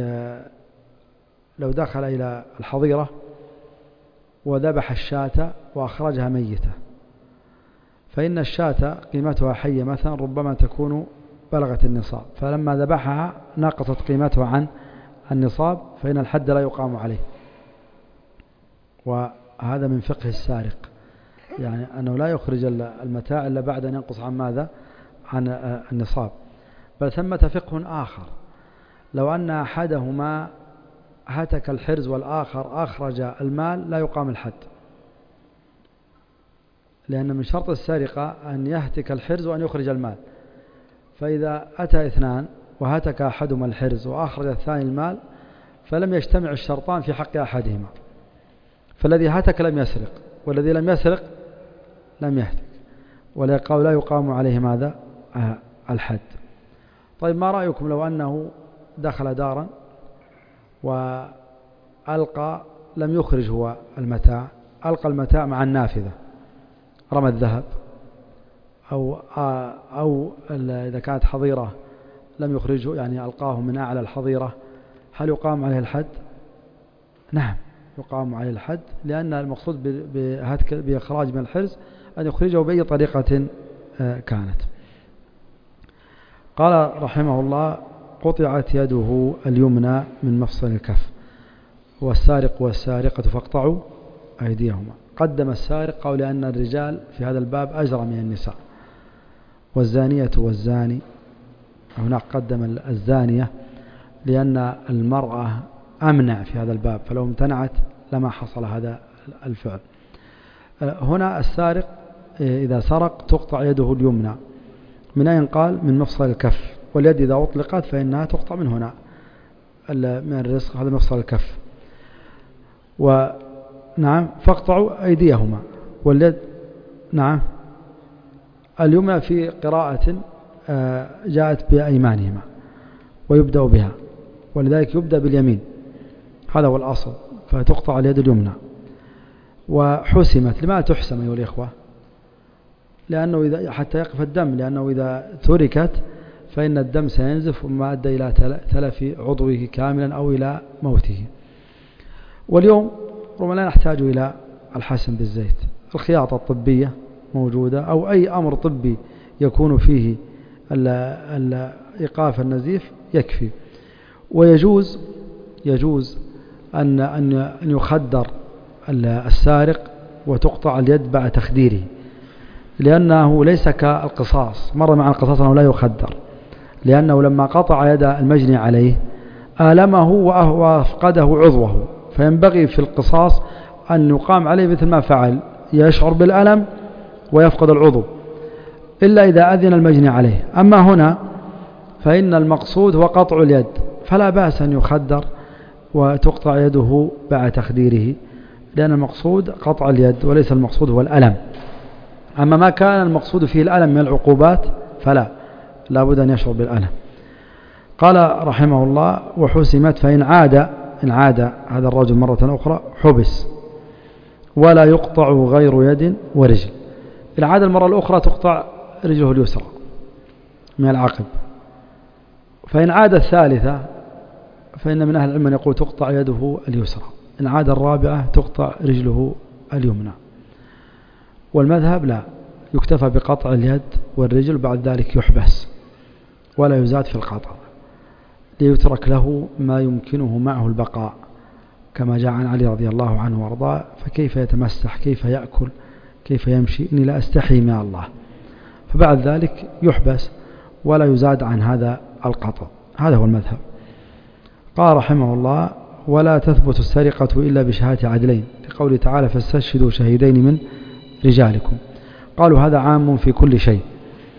لو دخل إلى الحظيرة وذبح الشاة وأخرجها ميتة، فإن الشاة قيمتها حية مثلا ربما تكون بلغت النصاب، فلما ذبحها نقصت قيمتها عن النصاب فإن الحد لا يقام عليه. وهذا من فقه السارق، يعني أنه لا يخرج المتاع إلا بعد أن ينقص عن ماذا؟ عن النصاب. بل ثمة فقه آخر، لو أن أحدهما هتك الحرز والآخر أخرج المال لا يقام الحد، لأن من شرط السرقة أن يهتك الحرز وأن يخرج المال. فإذا أتى اثنان وهتك أحدهما الحرز وأخرج الثاني المال فلم يجتمع الشرطان في حق أحدهما، فالذي هتك لم يسرق والذي لم يسرق لم يهتك، ولا يقام عليه ماذا؟ الحد. طيب ما رأيكم لو أنه دخل دارا وألقى لم يخرج هو المتاع، ألقى المتاع مع النافذة، رمى الذهب أو, أو إذا كانت حظيرة لم يخرجه، يعني ألقاه من أعلى الحظيرة، هل يقام عليه الحد؟ نعم يقام عليه الحد، لأن المقصود بإخراج من الحرز أن يخرجه بأي طريقة كانت. قال رحمه الله قطعت يده اليمنى من مفصل الكف، والسارق والسارقة فاقطعوا أيديهما. قدم السارق قول أن الرجال في هذا الباب أجرى من النساء، والزانية والزاني، هناك قدم الزانية لأن المرأة أمنع في هذا الباب، فلو امتنعت لما حصل هذا الفعل. هنا السارق إذا سرق تقطع يده اليمنى، من أين قال؟ من مفصل الكف، واليد إذا أطلقت فإنها تقطع من هنا من الرزق، هذا مفصل الكف. ونعم فاقطعوا أيديهما، واليد نعم اليمنى في قراءة جاءت بأيمانهما ويبدأ بها، ولذلك يبدأ باليمين، هذا هو الأصل، فتقطع اليد اليمنى. وحسمت، لماذا تحسم أيها الإخوة؟ لأنه إذا حتى يقف الدم، لأنه إذا تركت فإن الدم سينزف وما أدى إلى تلف عضوه كاملا أو إلى موته. واليوم ربما لا نحتاج إلى الحسم بالزيت، الخياطة الطبية موجودة، أو أي أمر طبي يكون فيه إيقاف النزيف يكفي. ويجوز يجوز أن أن يخدر السارق وتقطع اليد بعد تخديره، لأنه ليس كالقصاص، مر مع القصاص أنه لا يخدر، لأنه لما قطع يد المجني عليه آلمه وأفقده عضوه، فينبغي في القصاص أن يقام عليه مثل ما فعل، يشعر بالألم ويفقد العضو، إلا إذا أذن المجني عليه. أما هنا فإن المقصود هو قطع اليد، فلا بأس أن يخدر وتقطع يده بعد تخديره، لأن المقصود قطع اليد وليس المقصود هو الألم. أما ما كان المقصود فيه الألم من العقوبات فلا، لا بد أن يشعر بالألم. قال رحمه الله وحسمت، فإن عاد إن عاد هذا الرجل مرة أخرى حبس، ولا يقطع غير يد ورجل. إن عاد المرة الأخرى تقطع رجله اليسرى من العقب. فإن عاد الثالثة فإن من أهل العلم يقول تقطع يده اليسرى، إن عاد الرابعة تقطع رجله اليمنى. والمذهب لا، يكتفى بقطع اليد والرجل، بعد ذلك يحبس ولا يزاد في القطع، ليترك له ما يمكنه معه البقاء، كما جاء عن علي رضي الله عنه وارضاه: فكيف يتمسح، كيف يأكل، كيف يمشي، إني لا أستحي من الله. فبعد ذلك يحبس ولا يزاد عن هذا القطع. هذا هو المذهب. قال رحمه الله: ولا تثبت السرقة إلا بشهادة عدلين، لقوله تعالى: فاستشهدوا شهيدين من رجالكم. قالوا هذا عام في كل شيء،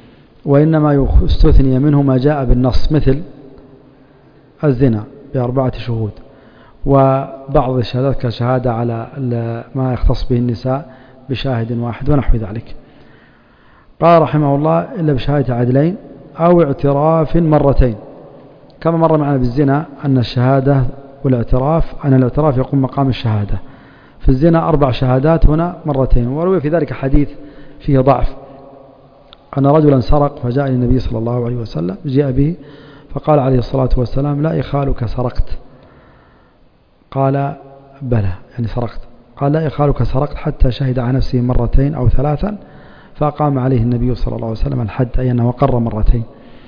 وإنما استثني منه ما جاء بالنص مثل الزنا بأربعة شهود، وبعض الشهادات كشهادة على ما يختص به النساء بشاهد واحد ونحو ذلك. قال رحمه الله إلا بشهادة عدلين أو اعتراف مرتين، كما مر معنا بالزنا أن الشهادة والاعتراف أن الاعتراف يقوم مقام الشهادة، في الزنا أربع شهادات هنا مرتين. وروي في ذلك حديث فيه ضعف أن رجلا سرق فجاء للنبي صلى الله عليه وسلم جاء به فقال عليه الصلاة والسلام لا إخالك سرقت، قال بلى يعني سرقت، قال لا إخالك سرقت حتى شهد على نفسه مرتين أو ثلاثا فأقام عليه النبي صلى الله عليه وسلم الحد، أي أنه قر مرتين.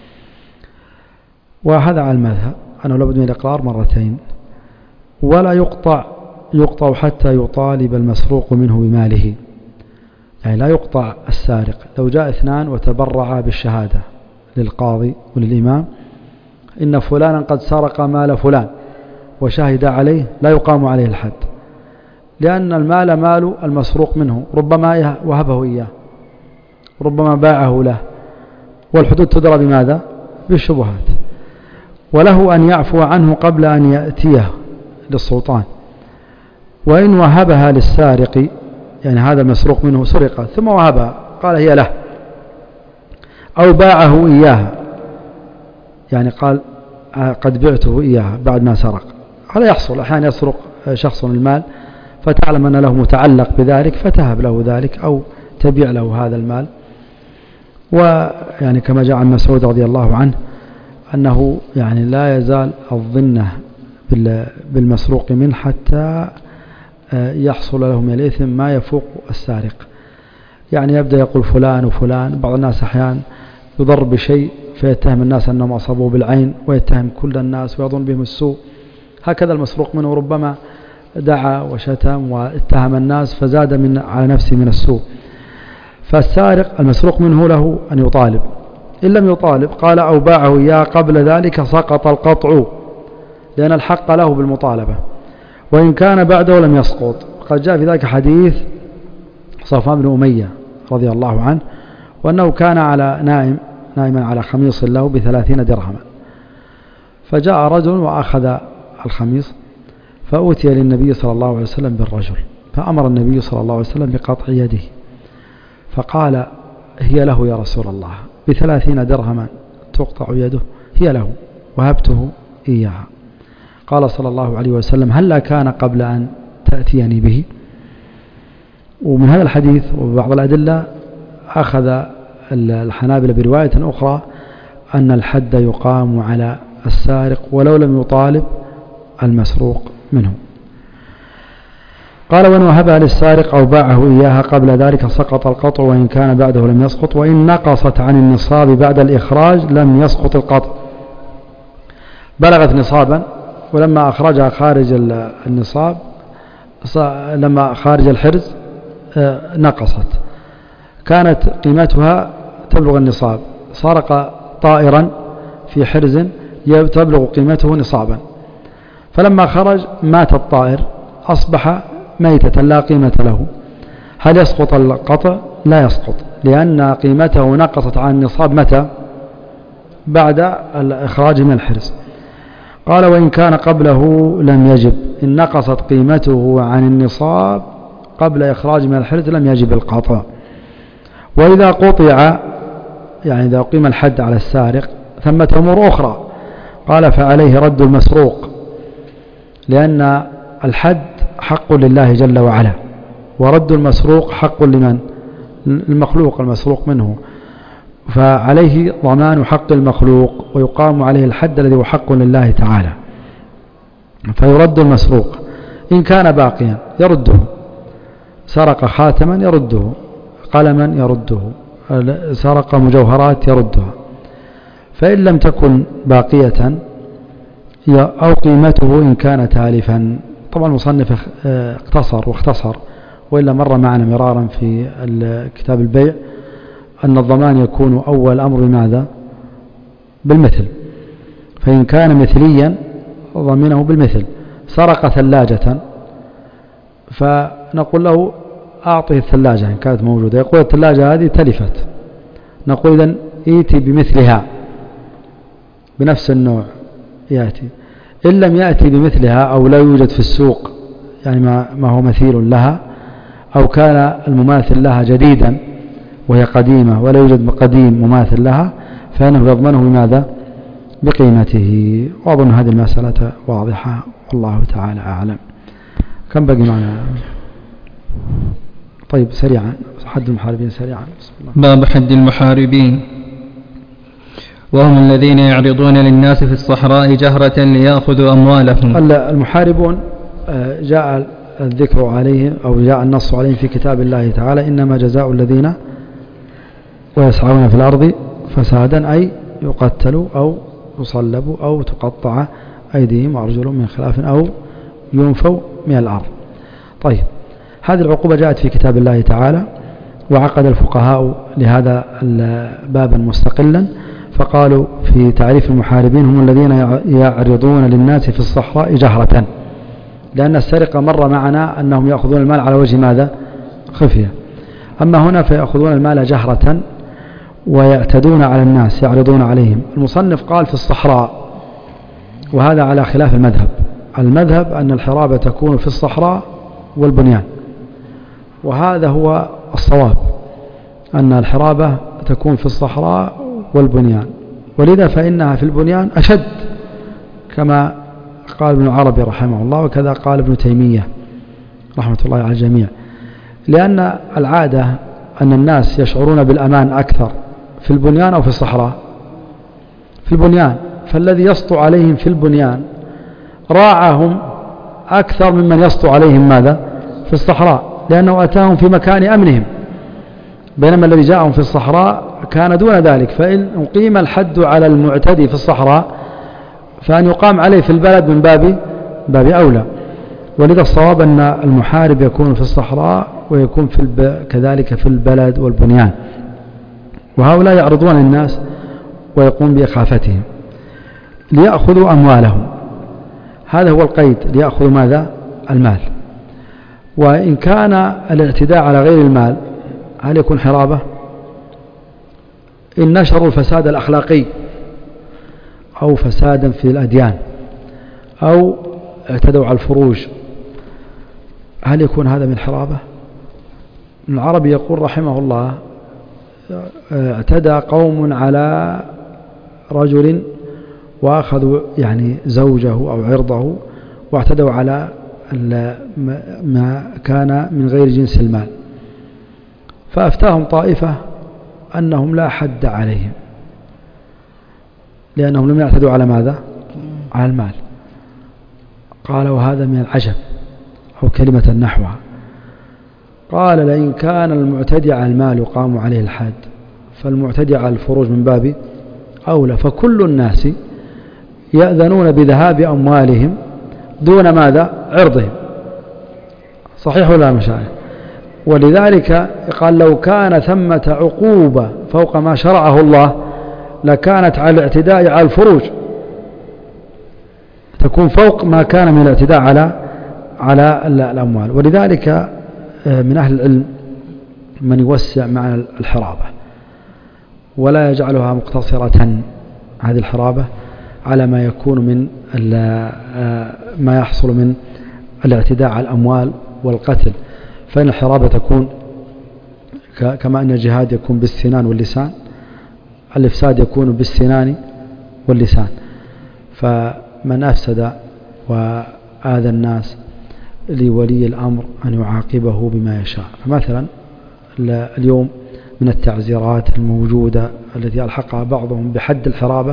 وهذا على المذهب أنه لابد من الإقرار مرتين. ولا يقطع يقطع حتى يطالب المسروق منه بماله، يعني لا يقطع السارق لو جاء اثنان وتبرعا بالشهادة للقاضي وللإمام إن فلانا قد سرق مال فلان وشهد عليه، لا يقام عليه الحد، لأن المال مال المسروق منه، ربما وهبه إياه ربما باعه له، والحدود تدرى بماذا؟ بالشبهات. وله أن يعفو عنه قبل أن يأتيه للسلطان، وإن وهبها للسارق يعني هذا المسروق منه سرقة ثم وهبها قال هي له، أو باعه إياها يعني قال قد بعته إياها بعد ما سرق، هذا يحصل أحيانا، يسرق شخص المال فتعلم أن له متعلق بذلك فتهب له ذلك أو تبيع له هذا المال. ويعني كما جاء عن مسعود رضي الله عنه أنه يعني لا يزال الظنة بالمسروق منه حتى يحصل له من الإثم ما يفوق السارق، يعني يبدأ يقول فلان وفلان، بعض الناس أحيانا يضر بشيء فيتهم الناس أنهم أصابوا بالعين ويتهم كل الناس ويظن بهم السوء، هكذا المسروق منه ربما دعا وشتم واتهم الناس فزاد من على نفسه من السوء. فالسارق المسروق منه له أن يطالب، إن لم يطالب قال أو باعه إياه قبل ذلك سقط القطع، لأن الحق له بالمطالبة، وإن كان بعده لم يسقط. قد جاء في ذلك حديث صفوان بن أمية رضي الله عنه وأنه كان على نائم نائما على خميص له بثلاثين درهما، فجاء رجل وأخذ الخميص فأوتي للنبي صلى الله عليه وسلم بالرجل، فأمر النبي صلى الله عليه وسلم بقطع يده، فقال هي له يا رسول الله، بثلاثين درهما تقطع يده؟ هي له وهبته إياها. قال صلى الله عليه وسلم هل كان قبل أن تأتيني به؟ ومن هذا الحديث وبعض الأدلة أخذ الحنابلة برواية أخرى أن الحد يقام على السارق ولو لم يطالب المسروق منه. قال وإن وهبها للسارق أو باعه إياها قبل ذلك سقط القطع، وإن كان بعده لم يسقط، وإن نقصت عن النصاب بعد الإخراج لم يسقط القطع. بلغت نصابا ولما أخرجها خارج النصاب لما خارج الحرز نقصت، كانت قيمتها تبلغ النصاب، سرق طائرا في حرز تبلغ قيمته نصابا، فلما خرج مات الطائر أصبح ميتة لا قيمة له، هل يسقط القطع؟ لا يسقط، لأن قيمته نقصت عن النصاب متى؟ بعد الإخراج من الحرز. قال وإن كان قبله لم يجب، إن نقصت قيمته عن النصاب قبل إخراج من الحرز لم يجب القطع. وإذا قطع يعني إذا قيم الحد على السارق ثمة أمور أخرى، قال فعليه رد المسروق، لأن الحد حق لله جل وعلا، ورد المسروق حق لمن؟ المخلوق المسروق منه، فعليه ضمان حق المخلوق ويقام عليه الحد الذي هو حق لله تعالى، فيرد المسروق. إن كان باقيا يرده، سرق خاتما يرده، قلما يرده، سرق مجوهرات يردها. فإن لم تكن باقية أو قيمته إن كان تالفا، طبعا المصنف اقتصر واختصر، وإلا مر معنا مرارا في كتاب البيع أن الضمان يكون أول أمر ماذا؟ بالمثل، فإن كان مثليا ضمنه بالمثل. سرق ثلاجة فنقول له أعطه الثلاجة إن كانت موجودة، يقول الثلاجة هذه تلفت، نقول إذن ائتي بمثلها بنفس النوع يأتي. إن لم يأتي بمثلها أو لا يوجد في السوق يعني ما, ما هو مثيل لها، أو كان المماثل لها جديدا وهي قديمة ولا يوجد قديم مماثل لها، فإنه يضمنه بماذا؟ بقيمته. وأظن هذه المسألة واضحة والله تعالى أعلم. كم بقي معنا؟ طيب سريعا حد المحاربين سريعا. بسم الله. باب حد المحاربين، وهم الذين يعرضون للناس في الصحراء جهرة ليأخذوا أموالهم. المحاربون جاء الذكر عليهم أو جاء النص عليهم في كتاب الله تعالى: إنما جزاء الذين ويسعون في الأرض فسادا أي يقتلوا أو يصلبوا أو تقطع أيديهم وأرجلهم من خلاف أو ينفوا من الأرض. طيب، هذه العقوبة جاءت في كتاب الله تعالى، وعقد الفقهاء لهذا بابا مستقلا، فقالوا في تعريف المحاربين: هم الذين يعرضون للناس في الصحراء جهرة، لأن السرقة مر معنا أنهم يأخذون المال على وجه ماذا؟ خفية. أما هنا فيأخذون المال جهرة ويعتدون على الناس، يعرضون عليهم. المصنف قال في الصحراء، وهذا على خلاف المذهب. المذهب أن الحرابة تكون في الصحراء والبنيان، وهذا هو الصواب، أن الحرابة تكون في الصحراء والبنيان، ولذا فإنها في البنيان أشد، كما قال ابن عربي رحمه الله، وكذا قال ابن تيمية رحمة الله على الجميع، لأن العادة أن الناس يشعرون بالأمان أكثر في البنيان أو في الصحراء. في البنيان، فالذي يسطو عليهم في البنيان راعهم أكثر ممن يسطو عليهم ماذا؟ في الصحراء، لأنه أتاهم في مكان أمنهم، بينما الذي جاءهم في الصحراء كان دون ذلك. فإن أقيم الحد على المعتدي في الصحراء فأن يقام عليه في البلد من باب باب أولى. ولذا الصواب أن المحارب يكون في الصحراء ويكون في الب... كذلك في البلد والبنيان، وهؤلاء يعرضون الناس ويقوم بإخافتهم ليأخذوا أموالهم. هذا هو القيد، ليأخذوا ماذا؟ المال. وإن كان الاعتداء على غير المال هل يكون حرابة؟ إن نشروا الفساد الأخلاقي أو فسادا في الأديان أو اعتدوا على الفروج، هل يكون هذا من حرابة؟ العربي يقول رحمه الله: اعتدى قوم على رجل وأخذوا يعني زوجه أو عرضه، واعتدوا على ما كان من غير جنس المال، فأفتاهم طائفة أنهم لا حد عليهم، لأنهم لم يعتدوا على ماذا؟ على المال. قال: وهذا من العجب، أو كلمة نحوها. قال: لئن كان المعتدي على المال يقام عليه الحد، فالمعتدي على الفروج من باب أولى. فكل الناس يأذنون بذهاب أموالهم دون ماذا؟ عرضهم. صحيح ولا مشايخ؟ ولذلك قال: لو كان ثمة عقوبة فوق ما شرعه الله لكانت على الاعتداء على الفروج، تكون فوق ما كان من الاعتداء على على الأموال. ولذلك من أهل العلم من يوسع معنى الحرابة ولا يجعلها مقتصرة، هذه الحرابة، على ما يكون من ما يحصل من الاعتداء على الأموال والقتل، فإن الحرابة تكون كما أن الجهاد يكون بالسنان واللسان، الإفساد يكون بالسنان واللسان. فمن أفسد وآذى الناس لولي الأمر أن يعاقبه بما يشاء. فمثلا اليوم من التعزيرات الموجودة التي ألحقها بعضهم بحد الحرابة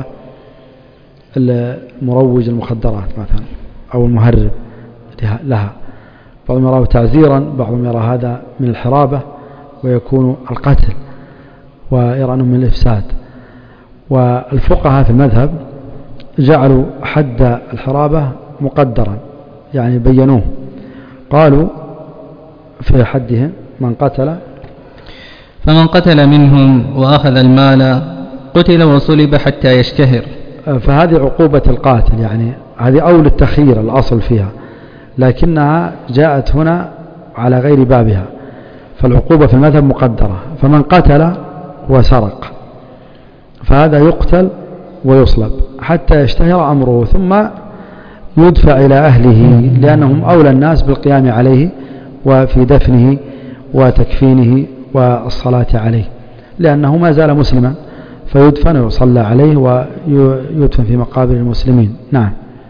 المروج المخدرات مثلا أو المهرب لها، بعضهم يراه تعزيرا، بعضهم يرى هذا من الحرابة ويكون القتل، ويرى أنه من الإفساد. والفقهاء في المذهب جعلوا حد الحرابة مقدرا، يعني بينوه، قالوا في حدهم: من قتل فمن قتل منهم وأخذ المال قتل وصلب حتى يشتهر. فهذه عقوبة القاتل، يعني هذه أول التخيير الأصل فيها، لكنها جاءت هنا على غير بابها، فالعقوبة في المذهب مقدرة. فمن قتل وسرق فهذا يقتل ويصلب حتى يشتهر أمره ثم يدفع إلى أهله لأنهم أولى الناس بالقيام عليه وفي دفنه وتكفينه والصلاة عليه لأنه ما زال مسلما فيدفن ويصلى عليه ويدفن في مقابر المسلمين. نعم.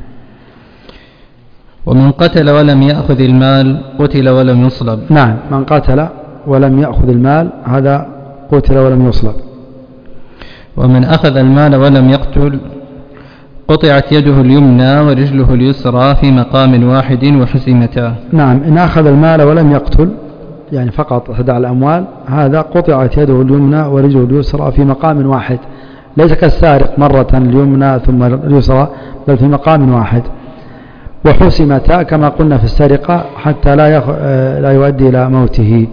ومن قتل ولم يأخذ المال قتل ولم يصلب. نعم، من قتل ولم يأخذ المال هذا قتل ولم يصلب. ومن أخذ المال ولم يقتل قطعت يده اليمنى ورجله اليسرى في مقام واحد وحسمتا. نعم، إن أخذ المال ولم يقتل يعني فقط خدع الأموال هذا قطعت يده اليمنى ورجله اليسرى في مقام واحد، ليس كالسارق مرة اليمنى ثم اليسرى بل في مقام واحد. وحسمتا كما قلنا في السرقة حتى لا يخ... لا يؤدي إلى موته.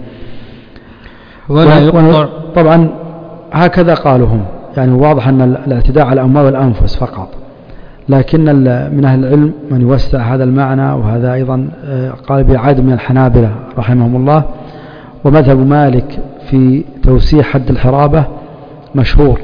ولا يقطع. طبعا هكذا قالوا هم، يعني واضح أن الاعتداء على الأموال والأنفس فقط، لكن من أهل العلم من يوسع هذا المعنى، وهذا أيضا قال بعدد من الحنابلة رحمهم الله. ومذهب مالك في توسيع حد الحرابة مشهور،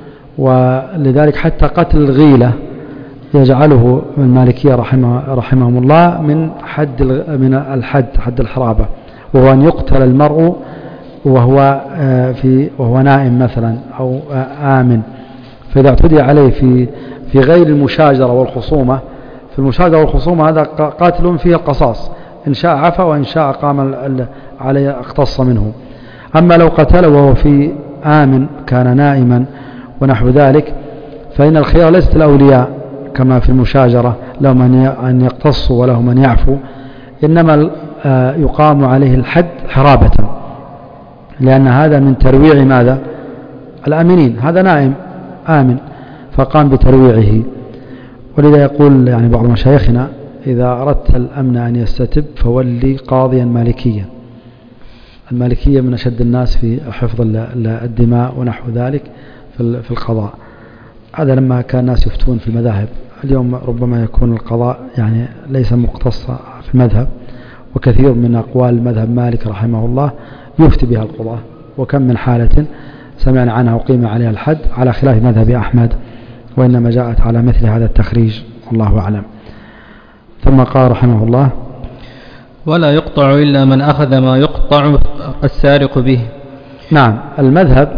ولذلك حتى قتل الغيلة يجعله المالكية رحمه رحمهم الله من حد من الحد حد الحرابة، وهو أن يقتل المرء وهو في وهو نائم مثلا أو آمن. فإذا اعتدي عليه في في غير المشاجرة والخصومة، في المشاجرة والخصومة هذا قاتل فيه القصاص، إن شاء عفا وإن شاء قام عليه اقتص منه. أما لو قتل وهو في آمن كان نائما ونحو ذلك فإن الخيار ليست الأولياء كما في المشاجرة لهم أن يقتصوا ولهم أن يعفوا، إنما يقام عليه الحد حرابة، لأن هذا من ترويع ماذا؟ الآمنين، هذا نائم آمن فقام بترويعه. ولذا يقول يعني بعض مشايخنا إذا أردت الأمن أن يستتب فولي قاضيا مالكيا. المالكية من أشد الناس في حفظ الدماء ونحو ذلك في القضاء. هذا لما كان الناس يفتون في المذاهب. اليوم ربما يكون القضاء يعني ليس مقتصا في المذهب، وكثير من أقوال المذهب مالك رحمه الله يفتي بها القضاة، وكم من حالة سمعنا عنها وقيم عليها الحد على خلاف مذهب أحمد، وإنما جاءت على مثل هذا التخريج والله أعلم. ثم قال رحمه الله: ولا يقطع إلا من أخذ ما يقطع السارق به. نعم، المذهب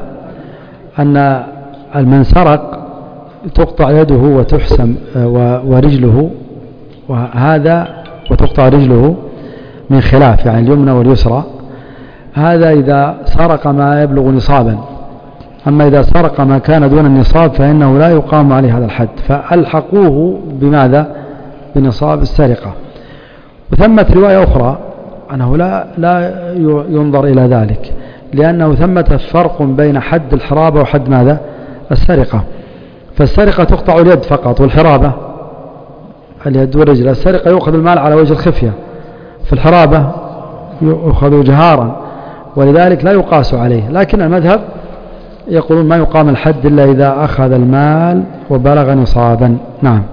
أن من سرق تقطع يده وتحسم ورجله، وهذا وتقطع رجله من خلاف يعني اليمنى واليسرى، هذا إذا سرق ما يبلغ نصابا. أما إذا سرق ما كان دون النصاب فإنه لا يقام عليه هذا الحد، فألحقوه بماذا؟ بنصاب السرقة. وثمة رواية أخرى أنه لا, لا ينظر إلى ذلك، لأنه ثمة فرق بين حد الحرابة وحد ماذا؟ السرقة. فالسرقة تقطع اليد فقط، والحرابة اليد والرجل. السرقة يؤخذ المال على وجه الخفية، في الحرابة يؤخذ جهارا، ولذلك لا يقاس عليه. لكن المذهب يقولون ما يقام الحد إلا إذا أخذ المال وبلغ نصابا. نعم.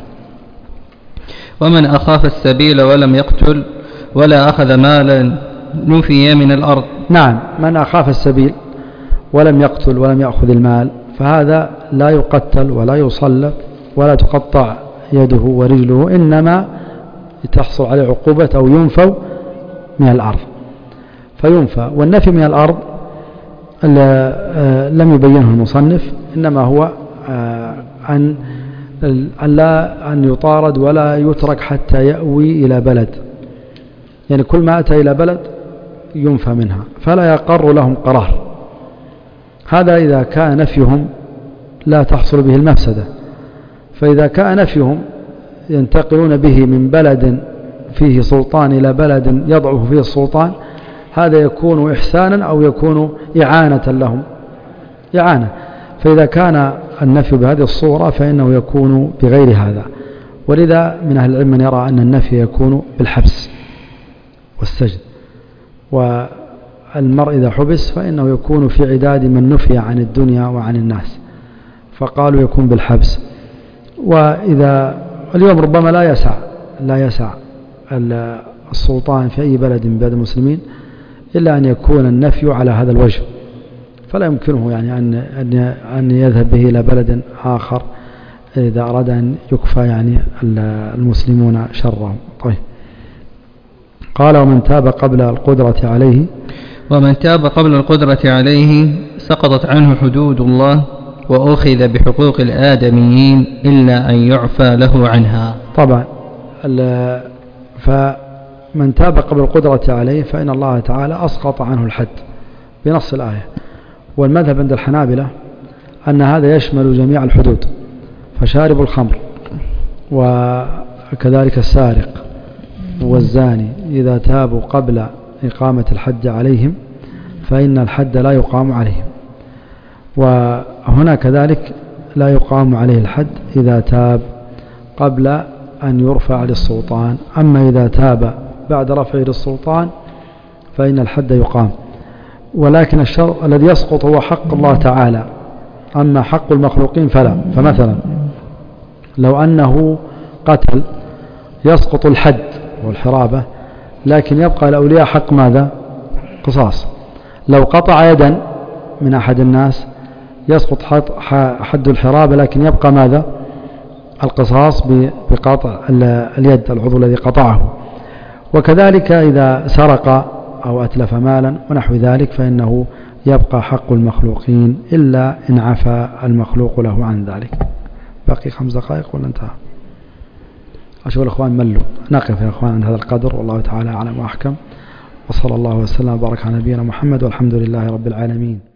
ومن أخاف السبيل ولم يقتل ولا أخذ مالا نفي من الأرض. نعم، من أخاف السبيل ولم يقتل ولم يأخذ المال فهذا لا يقتل ولا يصلب ولا تقطع يده ورجله، إنما تحصل عليه عقوبة أو ينفوا من الأرض. فينفى. والنفي من الأرض لم يبينه المصنف، إنما هو أن لا أن يطارد ولا يترك حتى يأوي إلى بلد، يعني كل ما أتى إلى بلد ينفى منها فلا يقر لهم قرار. هذا إذا كان نفيهم لا تحصل به المفسدة. فإذا كان نفيهم ينتقلون به من بلد فيه سلطان إلى بلد يضعف فيه السلطان، هذا يكون إحسانا أو يكون إعانة لهم، إعانة. فإذا كان النفي بهذه الصورة فإنه يكون بغير هذا. ولذا من أهل العلم من يرى أن النفي يكون بالحبس والسجن، والمرء إذا حبس فإنه يكون في عداد من نفي عن الدنيا وعن الناس، فقالوا يكون بالحبس. وإذا اليوم ربما لا يسع لا يسع السلطان في أي بلد من بلاد المسلمين إلا أن يكون النفي على هذا الوجه، فلا يمكنه يعني أن أن يذهب به إلى بلد آخر إذا أراد أن يكفى يعني المسلمون شرهم. طيب قال ومن تاب قبل القدرة عليه ومن تاب قبل القدرة عليه سقطت عنه حدود الله وأخذ بحقوق الآدميين إلا أن يعفى له عنها. طبعا فمن تاب قبل القدرة عليه فإن الله تعالى أسقط عنه الحد بنص الآية. والمذهب عند الحنابلة أن هذا يشمل جميع الحدود، فشارب الخمر وكذلك السارق والزاني إذا تابوا قبل إقامة الحد عليهم فإن الحد لا يقام عليهم. وهنا كذلك لا يقام عليه الحد إذا تاب قبل أن يرفع للسلطان، أما إذا تاب بعد رفعه للسلطان فإن الحد يقام. ولكن الشرط الذي يسقط هو حق الله تعالى، أما حق المخلوقين فلا. فمثلا لو أنه قتل يسقط الحد والحرابة، لكن يبقى الأولياء حق ماذا؟ قصاص. لو قطع يدا من أحد الناس يسقط حد الحرابة، لكن يبقى ماذا؟ القصاص بقطع اليد، العضو الذي قطعه. وكذلك إذا سرق أو أتلف مالا ونحو ذلك فإنه يبقى حق المخلوقين إلا إن عفى المخلوق له عن ذلك. باقي خمس دقائق ولا انتهى؟ أشوف الأخوان ملوا. نقف يا أخوان عند هذا القدر، والله تعالى أعلم وأحكم، وصلى الله وسلم وبارك على نبينا محمد، والحمد لله رب العالمين.